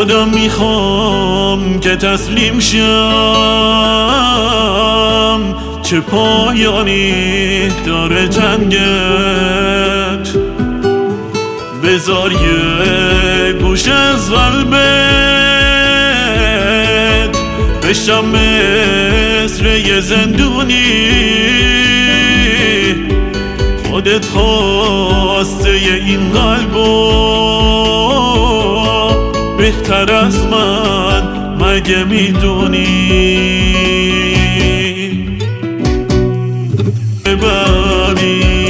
خودم میخوام که تسلیم شم، چه پایانی داره جنگت. بذار یه گوش از قلبت بشم مثل یه زندونی. خودت خواسته این قلبو بهتر از من مگه میدونی؟